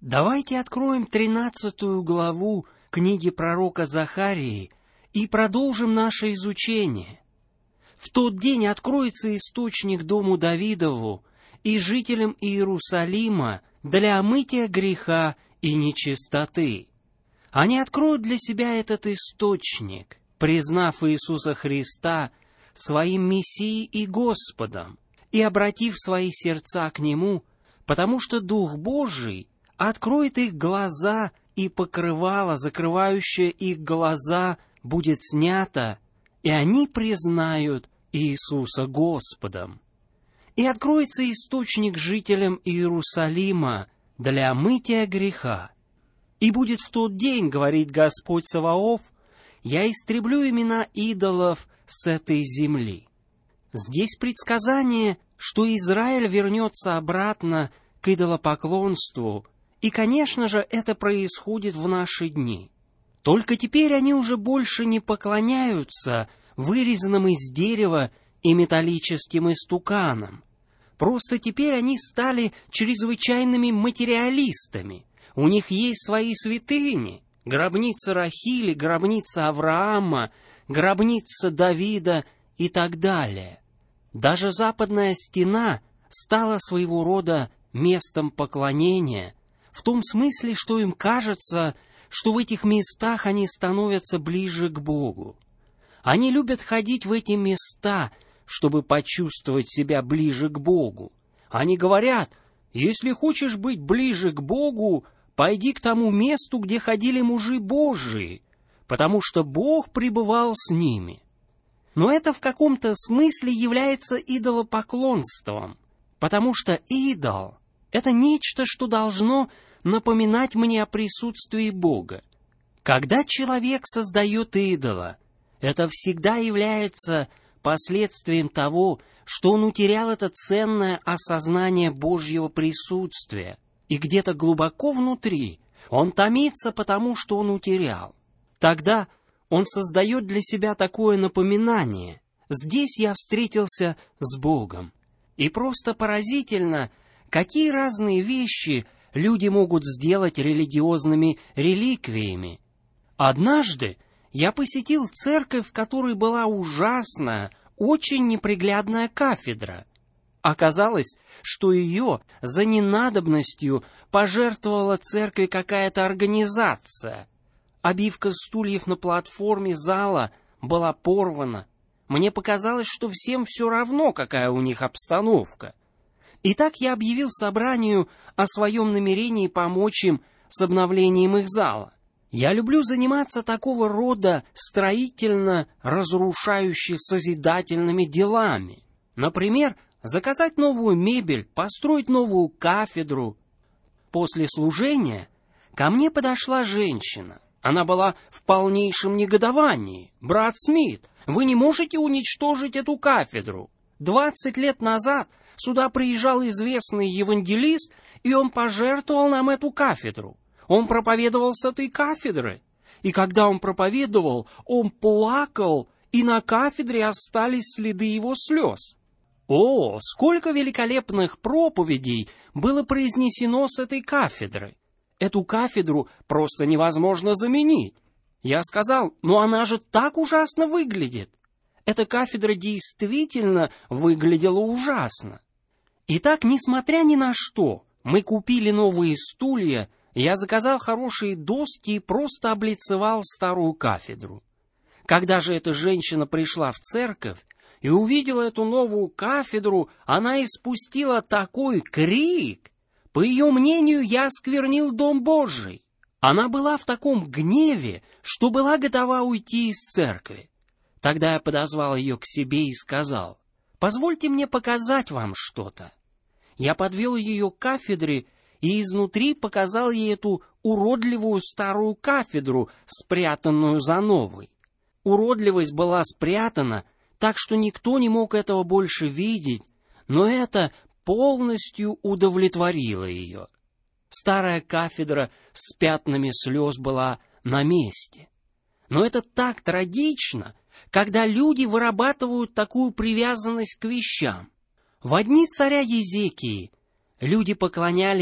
Давайте откроем 13 главу книги пророка Захарии и продолжим наше изучение. В тот день откроется источник дому Давидову и жителям Иерусалима для омытия греха и нечистоты. Они откроют для себя этот источник, признав Иисуса Христа своим Мессией и Господом и обратив свои сердца к Нему, потому что Дух Божий откроет их глаза, и покрывало, закрывающее их глаза, будет снято, и они признают Иисуса Господом. И откроется источник жителям Иерусалима для омытия греха. И будет в тот день, говорит Господь Саваоф, я истреблю имена идолов с этой земли. Здесь предсказание, что Израиль вернется обратно к идолопоклонству, и, конечно же, это происходит в наши дни. Только теперь они уже больше не поклоняются вырезанным из дерева и металлическим истуканам. Просто теперь они стали чрезвычайными материалистами. У них есть свои святыни: гробница Рахили, гробница Авраама, гробница Давида и так далее. Даже западная стена стала своего рода местом поклонения, в том смысле, что им кажется, что в этих местах они становятся ближе к Богу. Они любят ходить в эти места, чтобы почувствовать себя ближе к Богу. Они говорят: если хочешь быть ближе к Богу, пойди к тому месту, где ходили мужи Божии, потому что Бог пребывал с ними. Но это в каком-то смысле является идолопоклонством, потому что идол — это нечто, что должно напоминать мне о присутствии Бога. Когда человек создает идола, это всегда является последствием того, что он утерял это ценное осознание Божьего присутствия, и где-то глубоко внутри он томится, потому что он утерял. Тогда он создает для себя такое напоминание: здесь я встретился с Богом. И просто поразительно, какие разные вещи люди могут сделать религиозными реликвиями. Однажды я посетил церковь, в которой была ужасная, очень неприглядная кафедра. Оказалось, что ее за ненадобностью пожертвовала церкви какая-то организация. Обивка стульев на платформе зала была порвана. Мне показалось, что всем все равно, какая у них обстановка. Итак, я объявил собранию о своем намерении помочь им с обновлением их зала. Я люблю заниматься такого рода строительно-разрушающе-созидательными делами. Например, заказать новую мебель, построить новую кафедру. После служения ко мне подошла женщина. Она была в полнейшем негодовании. «Брат Смит, вы не можете уничтожить эту кафедру? 20 лет назад сюда приезжал известный евангелист, и он пожертвовал нам эту кафедру. Он проповедовал с этой кафедры. И когда он проповедовал, он плакал, и на кафедре остались следы его слез. О, сколько великолепных проповедей было произнесено с этой кафедры! Эту кафедру просто невозможно заменить. Я сказал: но она же так ужасно выглядит. Эта кафедра действительно выглядела ужасно. Итак, несмотря ни на что, мы купили новые стулья, я заказал хорошие доски и просто облицевал старую кафедру. Когда же эта женщина пришла в церковь и увидела эту новую кафедру, она испустила такой крик. По ее мнению, я осквернил Дом Божий. Она была в таком гневе, что была готова уйти из церкви. Тогда я подозвал ее к себе и сказал: «Позвольте мне показать вам что-то». Я подвел ее к кафедре и изнутри показал ей эту уродливую старую кафедру, спрятанную за новой. Уродливость была спрятана, так что никто не мог этого больше видеть, но это полностью удовлетворило ее. Старая кафедра с пятнами слез была на месте. Но это так трагично, когда люди вырабатывают такую привязанность к вещам. В дни царя Езекии люди поклонялись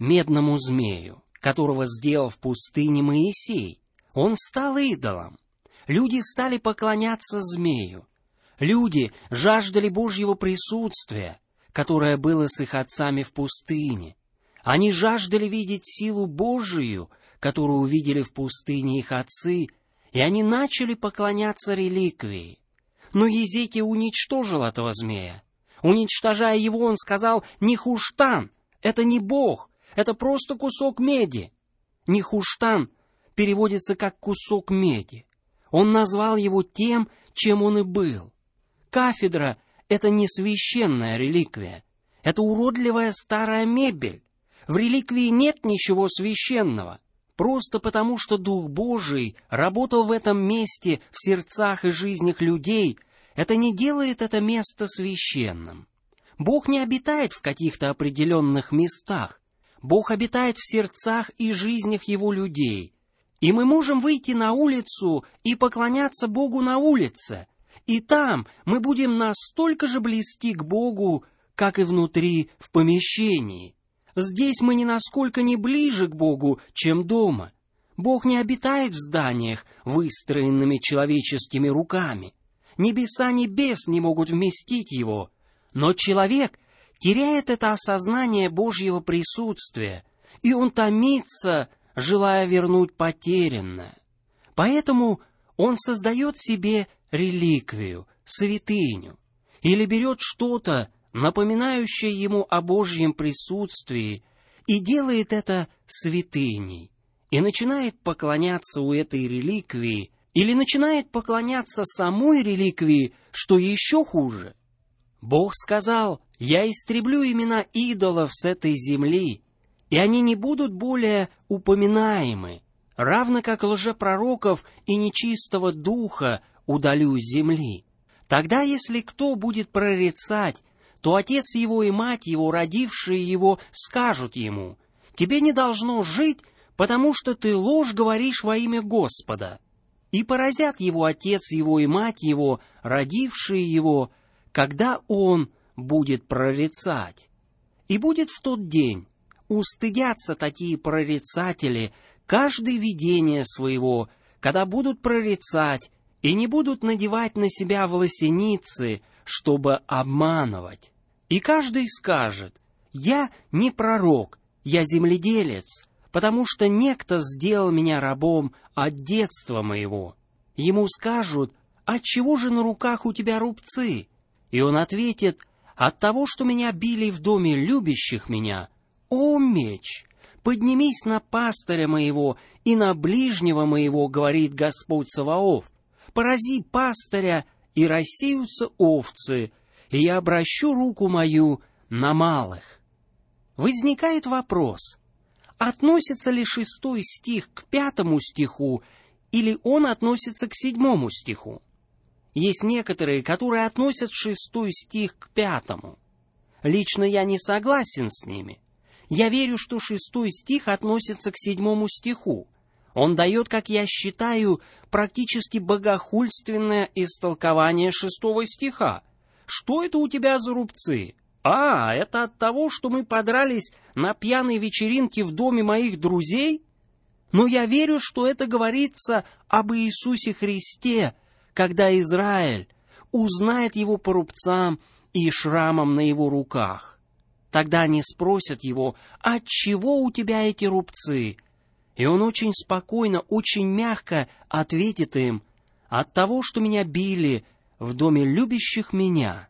медному змею, которого сделал в пустыне Моисей. Он стал идолом. Люди стали поклоняться змею. Люди жаждали Божьего присутствия, которое было с их отцами в пустыне. Они жаждали видеть силу Божию, которую увидели в пустыне их отцы, и они начали поклоняться реликвии. Но Езекия уничтожил этого змея. Уничтожая его, он сказал: «Нехуштан, это не Бог, это просто кусок меди». Нехуштан переводится как «кусок меди». Он назвал его тем, чем он и был. Кафедра — это не священная реликвия, это уродливая старая мебель. В реликвии нет ничего священного, просто потому, что Дух Божий работал в этом месте в сердцах и жизнях людей. Это не делает это место священным. Бог не обитает в каких-то определенных местах. Бог обитает в сердцах и жизнях Его людей. И мы можем выйти на улицу и поклоняться Богу на улице. И там мы будем настолько же близки к Богу, как и внутри в помещении. Здесь мы ни насколько не ближе к Богу, чем дома. Бог не обитает в зданиях, выстроенными человеческими руками. Небеса небес не могут вместить Его. Но человек теряет это осознание Божьего присутствия, и он томится, желая вернуть потерянное. Поэтому он создает себе реликвию, святыню, или берет что-то, напоминающее ему о Божьем присутствии, и делает это святыней, и начинает поклоняться у этой реликвии, или начинает поклоняться самой реликвии, что еще хуже. Бог сказал: «Я истреблю имена идолов с этой земли, и они не будут более упоминаемы, равно как лжепророков и нечистого духа удалю с земли. Тогда, если кто будет прорицать, то отец его и мать его, родившие его, скажут ему: тебе не должно жить, потому что ты ложь говоришь во имя Господа. И поразят его отец его и мать его, родившие его, когда он будет прорицать. И будет в тот день, устыдятся такие прорицатели каждое видение своего, когда будут прорицать, и не будут надевать на себя волосеницы, чтобы обманывать. И каждый скажет: я не пророк, я земледелец, потому что некто сделал меня рабом от детства моего. Ему скажут: отчего же на руках у тебя рубцы? И он ответит: от того, что меня били в доме любящих меня. О, меч! Поднимись на пастыря моего и на ближнего моего, говорит Господь Саваоф. Порази пастыря, и рассеются овцы, и я обращу руку мою на малых. Возникает вопрос: относится ли 6 стих к 5 стиху, или он относится к 7 стиху? Есть некоторые, которые относят 6 стих к 5. Лично я не согласен с ними. Я верю, что 6 стих относится к 7 стиху. Он дает, как я считаю, практически богохульственное истолкование 6 стиха. Что это у тебя за рубцы? Это от того, что мы подрались на пьяной вечеринке в доме моих друзей? Но я верю, что это говорится об Иисусе Христе, когда Израиль узнает Его по рубцам и шрамам на Его руках. Тогда они спросят Его: отчего у тебя эти рубцы? И Он очень спокойно, очень мягко ответит им: от того, что меня били в доме любящих меня.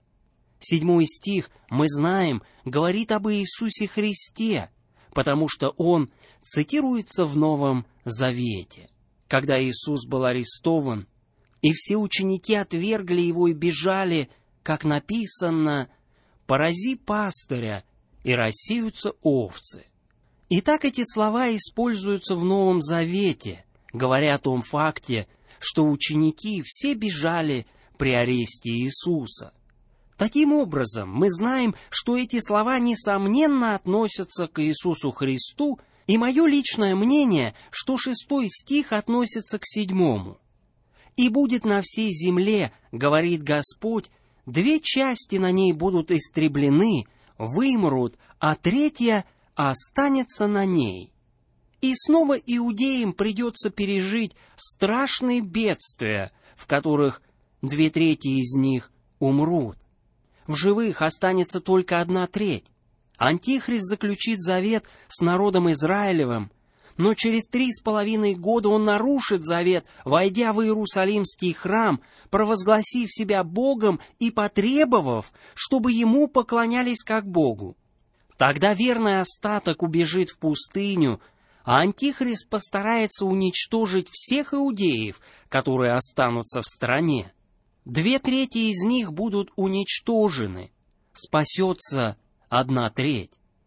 7 стих, мы знаем, говорит об Иисусе Христе, потому что он цитируется в Новом Завете. Когда Иисус был арестован, и все ученики отвергли Его и бежали, как написано: «Порази пастыря, и рассеются овцы». Итак, эти слова используются в Новом Завете, говоря о том факте, что ученики все бежали при аресте Иисуса. Таким образом, мы знаем, что эти слова несомненно относятся к Иисусу Христу, и мое личное мнение, что 6 стих относится к 7. «И будет на всей земле, говорит Господь, 2 части на ней будут истреблены, вымрут, а 3 останется на ней. И снова иудеям придется пережить страшные бедствия, в которых 2/3 из них умрут. В живых останется только 1/3. Антихрист заключит завет с народом Израилевым, но через 3,5 года он нарушит завет, войдя в Иерусалимский храм, провозгласив себя Богом и потребовав, чтобы ему поклонялись как Богу. Тогда верный остаток убежит в пустыню, а Антихрист постарается уничтожить всех иудеев, которые останутся в стране. 2/3 из них будут уничтожены, спасется 1/3.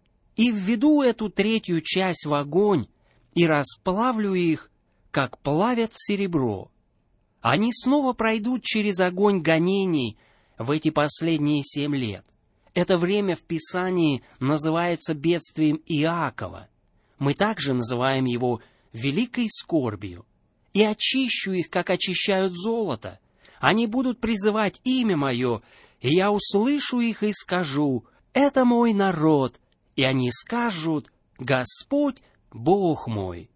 И введу эту 1/3 часть в огонь, и расплавлю их, как плавят серебро. Они снова пройдут через огонь гонений в эти последние 7 лет. Это время в Писании называется бедствием Иакова. Мы также называем его великой скорбью. И очищу их, как очищают золото. Они будут призывать имя мое, и я услышу их и скажу: это мой народ. И они скажут: Господь, Бог мой.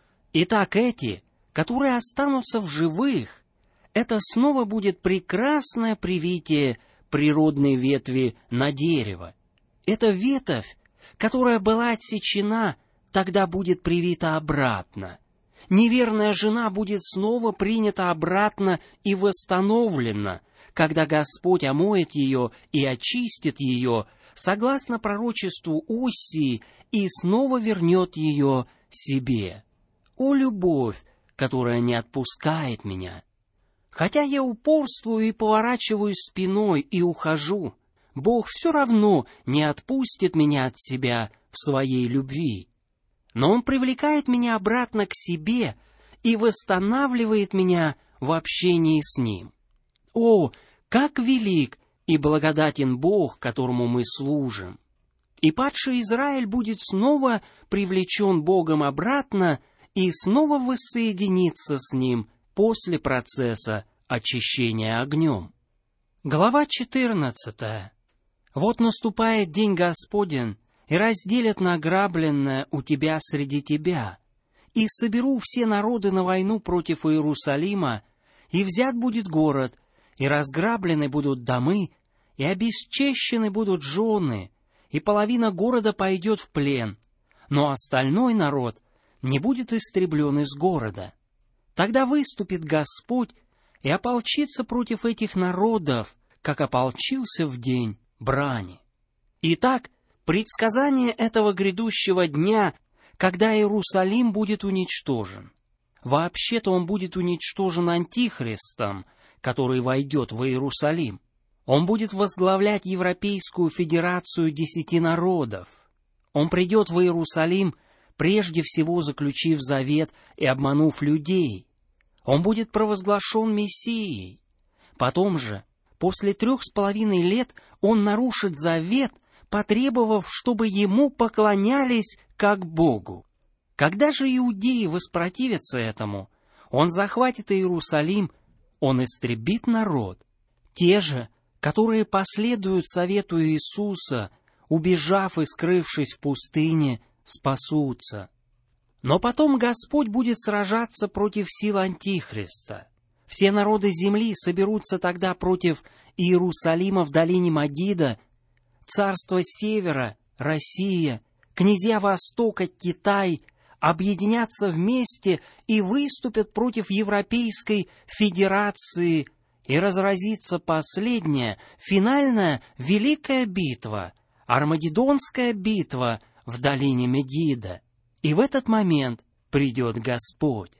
Итак, эти, которые останутся в живых, это снова будет прекрасное привитие природной ветви на дерево. Эта ветвь, которая была отсечена, тогда будет привита обратно. Неверная жена будет снова принята обратно и восстановлена, когда Господь омоет ее и очистит ее, согласно пророчеству Осии, и снова вернет ее себе. О, любовь, которая не отпускает меня! Хотя я упорствую и поворачиваюсь спиной и ухожу, Бог все равно не отпустит меня от себя в своей любви. Но Он привлекает меня обратно к себе и восстанавливает меня в общении с Ним. О, как велик и благодатен Бог, которому мы служим! И падший Израиль будет снова привлечен Богом обратно и снова воссоединится с Ним после процесса очищения огнем. Глава 14. «Вот наступает день Господень, и разделят награбленное у тебя среди тебя, и соберу все народы на войну против Иерусалима, и взят будет город, и разграблены будут домы, и обесчещены будут жены, и половина города пойдет в плен, но остальной народ не будет истреблен из города. Тогда выступит Господь и ополчится против этих народов, как ополчился в день брани». Итак, предсказание этого грядущего дня, когда Иерусалим будет уничтожен. Вообще-то он будет уничтожен Антихристом, который войдет в Иерусалим. Он будет возглавлять Европейскую Федерацию 10 народов. Он придет в Иерусалим, прежде всего заключив завет и обманув людей. Он будет провозглашен Мессией. Потом же, после 3,5 лет, он нарушит завет, потребовав, чтобы ему поклонялись как Богу. Когда же иудеи воспротивятся этому, он захватит Иерусалим, он истребит народ. Те же, которые последуют совету Иисуса, убежав и скрывшись в пустыне, спасутся. Но потом Господь будет сражаться против сил Антихриста. Все народы земли соберутся тогда против Иерусалима в долине Магида, царство Севера, Россия, князья Востока, Китай объединятся вместе и выступят против Европейской Федерации, и разразится последняя, финальная великая битва, Армагеддонская битва в долине Мегидо. И в этот момент придет Господь.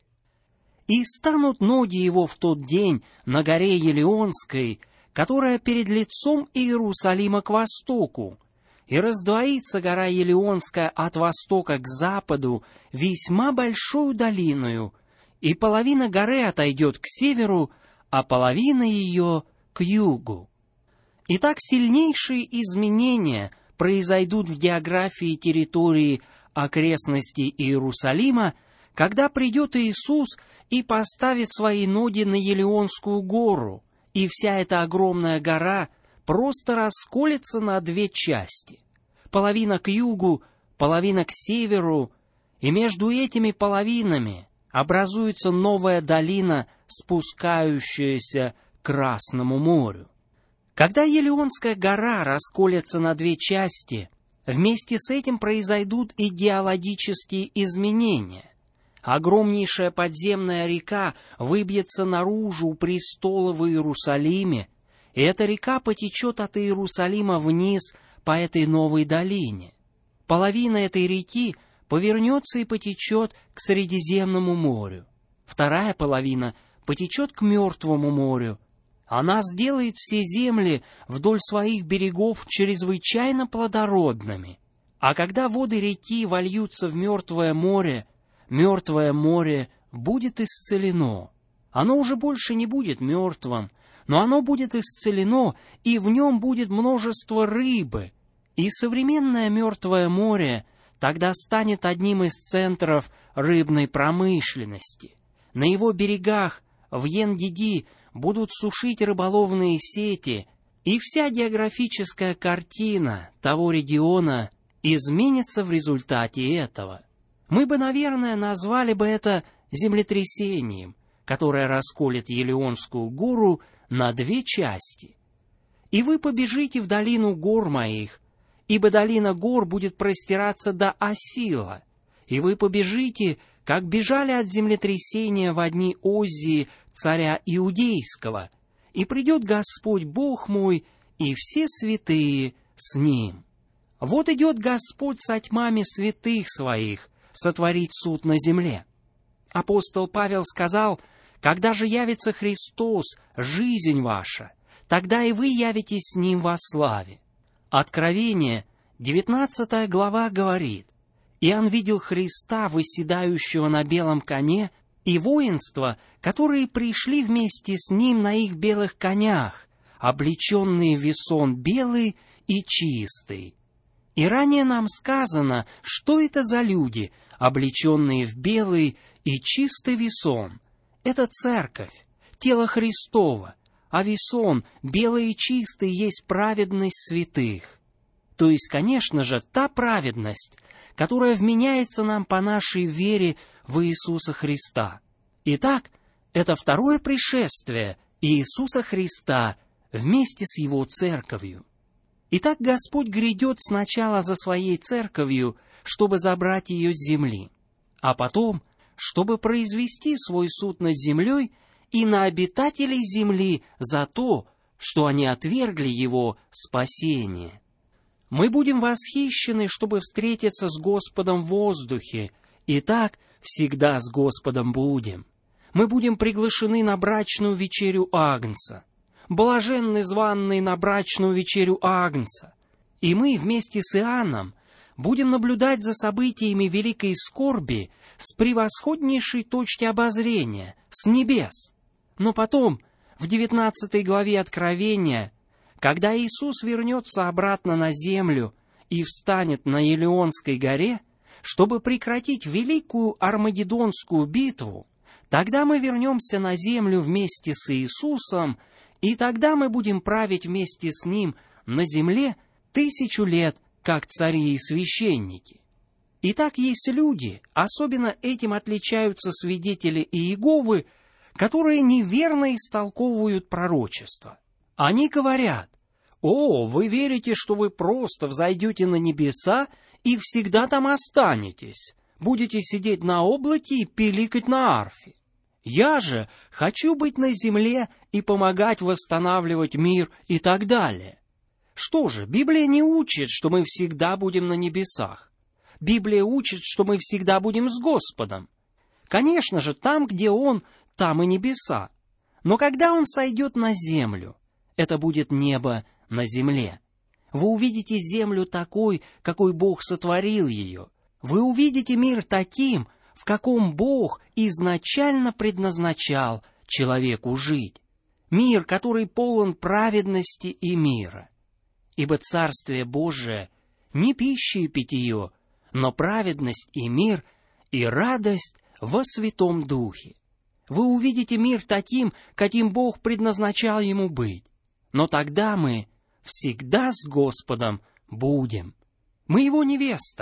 «И станут ноги его в тот день на горе Елеонской, которая перед лицом Иерусалима к востоку, и раздвоится гора Елеонская от востока к западу весьма большую долиною, и половина горы отойдет к северу, а половина ее к югу». Итак, сильнейшие изменения произойдут в географии территории окрестностей Иерусалима, когда придет Иисус и поставит свои ноги на Елеонскую гору, и вся эта огромная гора просто расколется на 2 части. Половина к югу, половина к северу, и между этими половинами образуется новая долина, спускающаяся к Красному морю. Когда Елеонская гора расколется на две части, вместе с этим произойдут и геологические изменения. Огромнейшая подземная река выбьется наружу у престола в Иерусалиме, и эта река потечет от Иерусалима вниз по этой новой долине. Половина этой реки повернется и потечет к Средиземному морю. Вторая половина потечет к Мертвому морю. Она сделает все земли вдоль своих берегов чрезвычайно плодородными. А когда воды реки вольются в Мертвое море будет исцелено. Оно уже больше не будет мертвым, но оно будет исцелено, и в нем будет множество рыбы. И современное Мертвое море тогда станет одним из центров рыбной промышленности. На его берегах в Ен-Диди будут сушить рыболовные сети, и вся географическая картина того региона изменится в результате этого. Мы бы, наверное, назвали бы это землетрясением, которое расколет Елеонскую гору на две части. И вы побежите в долину гор моих, ибо долина гор будет простираться до Осила, и вы побежите, как бежали от землетрясения во дни Оззии, царя Иудейского, и придет Господь Бог мой, и все святые с Ним. Вот идет Господь со тьмами святых своих сотворить суд на земле. Апостол Павел сказал: «Когда же явится Христос, жизнь ваша, тогда и вы явитесь с Ним во славе». Откровение, 19 глава, говорит: «Иоанн видел Христа, восседающего на белом коне, и воинства, которые пришли вместе с Ним на их белых конях, облеченные в весон белый и чистый». И ранее нам сказано, что это за люди, облеченные в белый и чистый весон. Это церковь, тело Христово, а весон, белый и чистый, есть праведность святых. То есть, конечно же, та праведность, которая вменяется нам по нашей вере в Иисуса Христа. Итак, это второе пришествие Иисуса Христа вместе с Его церковью. Итак, Господь грядет сначала за Своей церковью, чтобы забрать ее с земли, а потом, чтобы произвести свой суд над землей и на обитателей земли за то, что они отвергли Его спасение. Мы будем восхищены, чтобы встретиться с Господом в воздухе, и так всегда с Господом будем. Мы будем приглашены на брачную вечерю Агнца. Блаженны званные на брачную вечерю Агнца. И мы вместе с Иоанном будем наблюдать за событиями великой скорби с превосходнейшей точки обозрения, с небес. Но потом, в 19 главе Откровения, когда Иисус вернется обратно на землю и встанет на Елеонской горе, чтобы прекратить великую Армагеддонскую битву, тогда мы вернемся на землю вместе с Иисусом, и тогда мы будем править вместе с Ним на земле 1000 лет, как цари и священники. Итак, есть люди, особенно этим отличаются свидетели Иеговы, которые неверно истолковывают пророчество. Они говорят: «О, вы верите, что вы просто взойдете на небеса и всегда там останетесь, будете сидеть на облаке и пиликать на арфе. Я же хочу быть на земле и помогать восстанавливать мир и так далее». Что же, Библия не учит, что мы всегда будем на небесах. Библия учит, что мы всегда будем с Господом. Конечно же, там, где Он, там и небеса. Но когда Он сойдет на землю, это будет небо на земле. Вы увидите землю такой, какой Бог сотворил ее. Вы увидите мир таким, в каком Бог изначально предназначал человеку жить. Мир, который полон праведности и мира. Ибо Царствие Божие не пища и питье, но праведность и мир, и радость во Святом Духе. Вы увидите мир таким, каким Бог предназначал ему быть. Но тогда мы всегда с Господом будем. Мы Его невеста,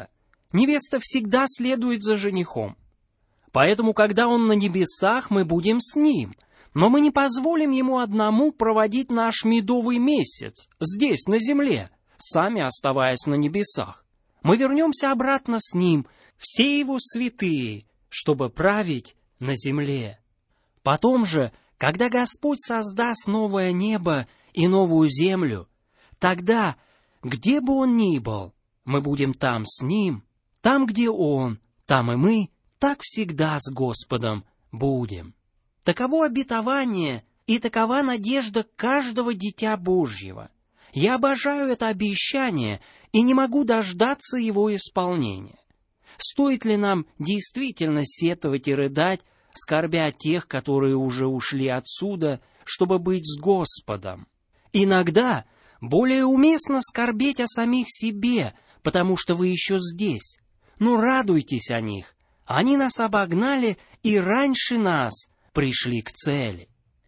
Невеста всегда следует за женихом. Поэтому, когда он на небесах, мы будем с ним. Но мы не позволим ему одному проводить наш медовый месяц здесь, на земле, сами оставаясь на небесах. Мы вернемся обратно с ним, все его святые, чтобы править на земле. Потом же, когда Господь создаст новое небо и новую землю, тогда, где бы он ни был, мы будем там с ним, там, где он, там и мы, так всегда с Господом будем. Таково обетование и такова надежда каждого дитя Божьего. Я обожаю это обещание и не могу дождаться его исполнения. Стоит ли нам действительно сетовать и рыдать, скорбя о тех, которые уже ушли отсюда, чтобы быть с Господом? Иногда более уместно скорбеть о самих себе, потому что вы еще здесь. Но радуйтесь о них. Они нас обогнали и раньше нас пришли к цели.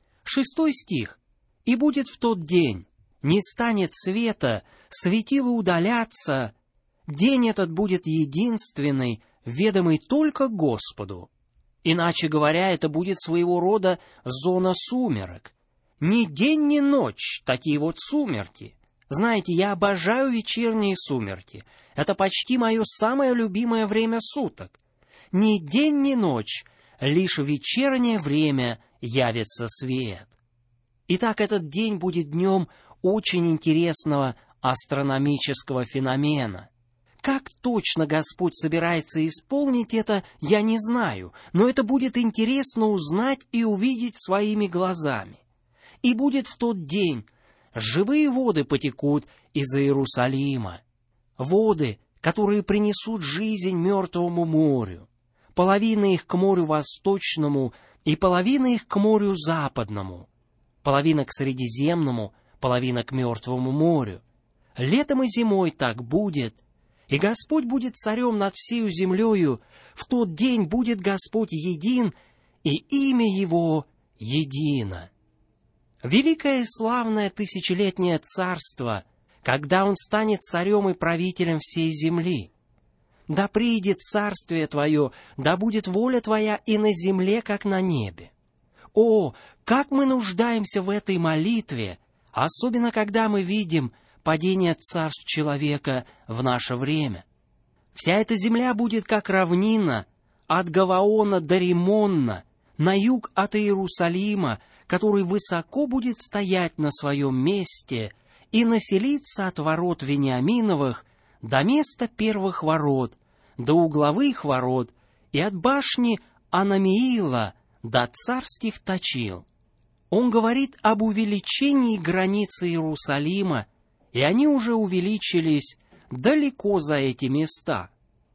6 стих. «И будет в тот день, не станет света, светило удаляться, день этот будет единственный, ведомый только Господу». Иначе говоря, это будет своего рода зона сумерок. Ни день, ни ночь, такие вот сумерки. Знаете, я обожаю вечерние сумерки. Это почти мое самое любимое время суток. Ни день, ни ночь, лишь в вечернее время явится свет. Итак, этот день будет днем очень интересного астрономического феномена. Как точно Господь собирается исполнить это, я не знаю, но это будет интересно узнать и увидеть своими глазами. И будет в тот день, живые воды потекут из Иерусалима, воды, которые принесут жизнь мертвому морю. Половина их к морю восточному и половина их к морю западному, половина к Средиземному, половина к Мертвому морю. Летом и зимой так будет, и Господь будет царем над всею землею, в тот день будет Господь един, и имя Его едино. Великое и славное тысячелетнее царство, когда Он станет царем и правителем всей земли. Да придет царствие Твое, да будет воля Твоя и на земле, как на небе. О, как мы нуждаемся в этой молитве, особенно когда мы видим падение царств человека в наше время. Вся эта земля будет как равнина, от Гаваона до Римонна, на юг от Иерусалима, который высоко будет стоять на своем месте и населиться от ворот Вениаминовых до места первых ворот, до угловых ворот, и от башни Анамиила до царских точил. Он говорит об увеличении границы Иерусалима, и они уже увеличились далеко за эти места.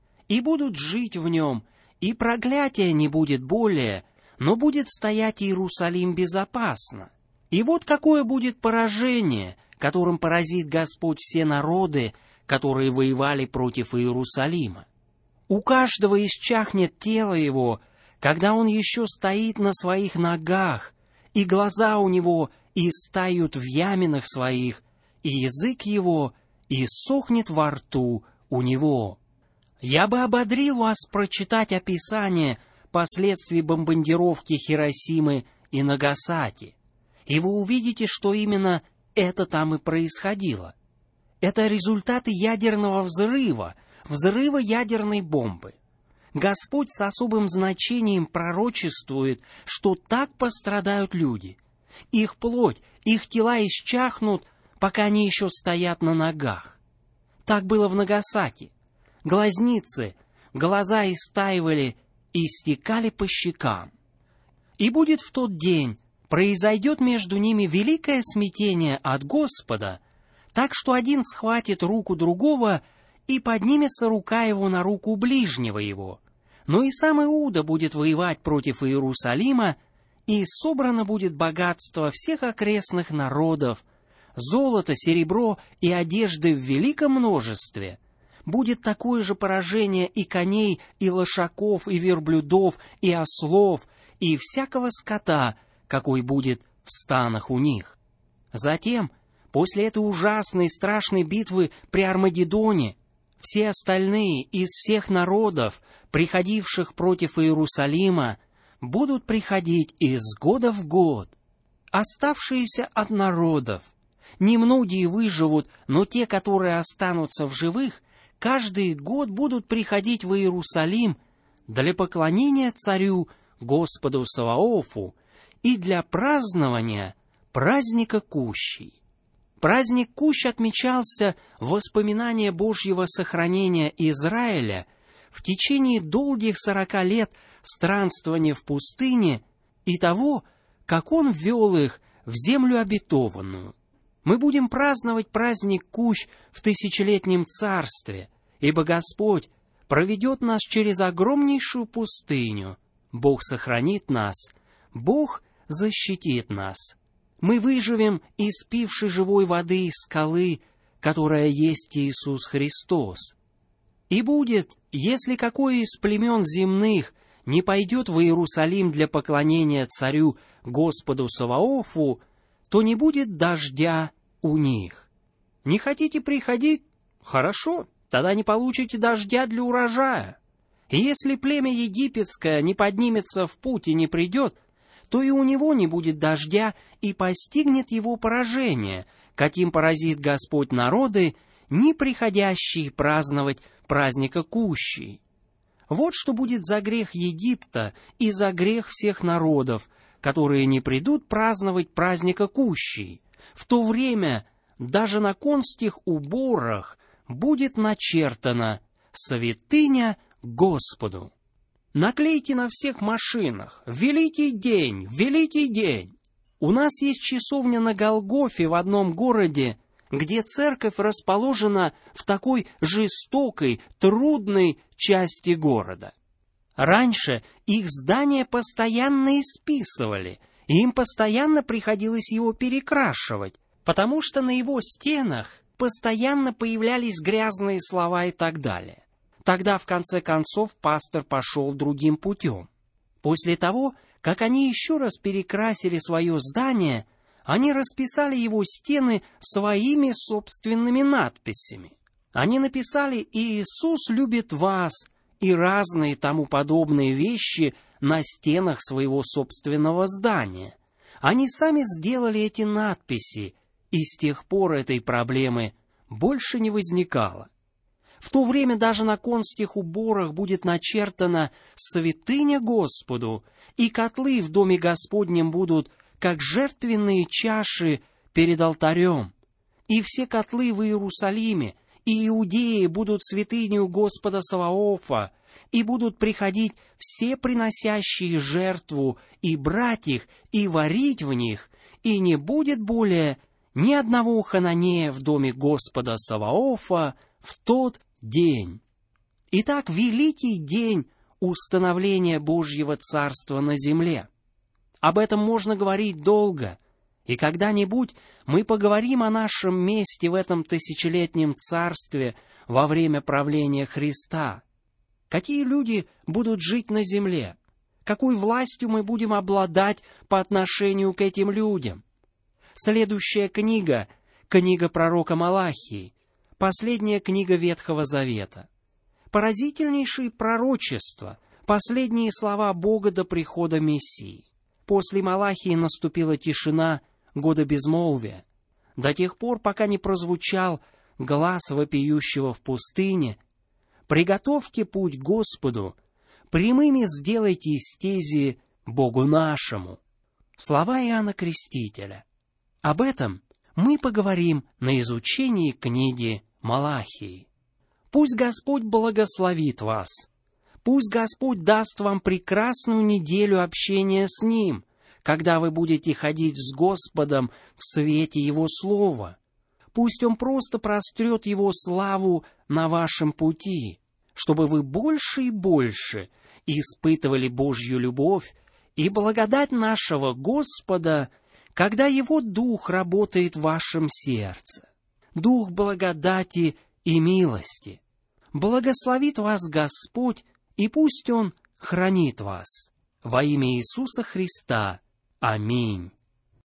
И будут жить в нем, и проклятия не будет более, но будет стоять Иерусалим безопасно. И вот какое будет поражение, которым поразит Господь все народы, которые воевали против Иерусалима. У каждого исчахнет тело его, когда он еще стоит на своих ногах, и глаза у него истают в яминах своих, и язык его иссохнет во рту у него. Я бы ободрил вас прочитать описание последствий бомбардировки Хиросимы и Нагасаки, и вы увидите, что именно это там и происходило. Это результаты ядерного взрыва ядерной бомбы. Господь с особым значением пророчествует, что так пострадают люди. Их плоть, их тела исчахнут, пока они еще стоят на ногах. Так было в Нагасаки. Глазницы, глаза истаивали и стекали по щекам. И будет в тот день, произойдет между ними великое смятение от Господа, так что один схватит руку другого, и поднимется рука его на руку ближнего его. Но и сам Иуда будет воевать против Иерусалима, и собрано будет богатство всех окрестных народов, золото, серебро и одежды в великом множестве. Будет такое же поражение и коней, и лошаков, и верблюдов, и ослов, и всякого скота, какой будет в станах у них. Затем, после этой ужасной страшной битвы при Армагеддоне, Все остальные из всех народов, приходивших против Иерусалима, будут приходить из года в год. Оставшиеся от народов, немногие выживут, но те, которые останутся в живых, каждый год будут приходить в Иерусалим для поклонения царю Господу Саваофу и для празднования праздника Кущей. Праздник Кущ отмечался в воспоминании Божьего сохранения Израиля в течение долгих 40 лет странствования в пустыне и того, как Он ввел их в землю обетованную. Мы будем праздновать праздник Кущ в тысячелетнем царстве, ибо Господь проведет нас через огромнейшую пустыню. Бог сохранит нас, Бог защитит нас. Мы выживем, испивши живой воды из скалы, которая есть Иисус Христос. И будет, если какое из племен земных не пойдет в Иерусалим для поклонения царю Господу Саваофу, то не будет дождя у них. Не хотите приходить? Хорошо, тогда не получите дождя для урожая. И если племя египетское не поднимется в путь и не придет, то и у него не будет дождя, и постигнет его поражение, каким поразит Господь народы, не приходящие праздновать праздника Кущей. Вот что будет за грех Египта и за грех всех народов, которые не придут праздновать праздника Кущей. В то время даже на конских уборах будет начертано «Святыня Господу». Наклейки на всех машинах «Великий день! Великий день!». У нас есть часовня на Голгофе в одном городе, где церковь расположена в такой жестокой, трудной части города. Раньше их здание постоянно исписывали, и им постоянно приходилось его перекрашивать, потому что на его стенах постоянно появлялись грязные слова и так далее. Тогда, в конце концов, пастор пошел другим путем. После того, как они еще раз перекрасили свое здание, они расписали его стены своими собственными надписями. Они написали «Иисус любит вас» и разные тому подобные вещи на стенах своего собственного здания. Они сами сделали эти надписи, и с тех пор этой проблемы больше не возникало. В то время даже на конских уборах будет начертано «Святыня Господу», и котлы в доме Господнем будут, как жертвенные чаши перед алтарем. И все котлы в Иерусалиме и Иудее будут святынью Господа Саваофа, и будут приходить все приносящие жертву, и брать их, и варить в них, и не будет более ни одного хананея в доме Господа Саваофа в тот день. Итак, великий день установления Божьего Царства на земле. Об этом можно говорить долго, и когда-нибудь мы поговорим о нашем месте в этом тысячелетнем царстве во время правления Христа. Какие люди будут жить на земле? Какой властью мы будем обладать по отношению к этим людям? Следующая книга — книга пророка Малахии, последняя книга Ветхого Завета. Поразительнейшие пророчества, последние слова Бога до прихода Мессии. После Малахии наступила тишина, года безмолвия, до тех пор, пока не прозвучал глас вопиющего в пустыне: «Приготовьте путь Господу, прямыми сделайте стези Богу нашему». Слова Иоанна Крестителя. Об этом мы поговорим на изучении книги Малахии. Пусть Господь благословит вас. Пусть Господь даст вам прекрасную неделю общения с Ним, когда вы будете ходить с Господом в свете Его Слова. Пусть Он просто прострет Его славу на вашем пути, чтобы вы больше и больше испытывали Божью любовь и благодать нашего Господа, когда Его Дух работает в вашем сердце. Дух благодати и милости. Благословит вас Господь, и пусть Он хранит вас. Во имя Иисуса Христа. Аминь.